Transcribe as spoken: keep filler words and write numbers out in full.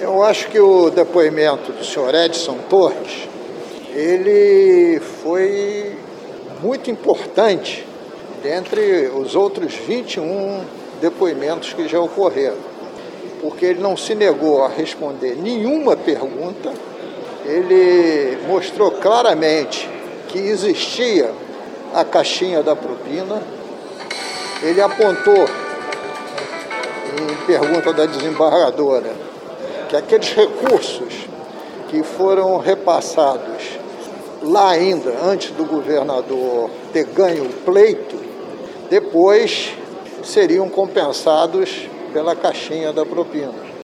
Eu acho que o depoimento do senhor Edson Torres, ele foi muito importante dentre os outros vinte e um depoimentos que já ocorreram, porque ele não se negou a responder nenhuma pergunta, ele mostrou claramente que existia a caixinha da propina, ele apontou, em pergunta da desembargadora, que aqueles recursos que foram repassados lá ainda, antes do governador ter ganho o pleito, depois seriam compensados pela caixinha da propina.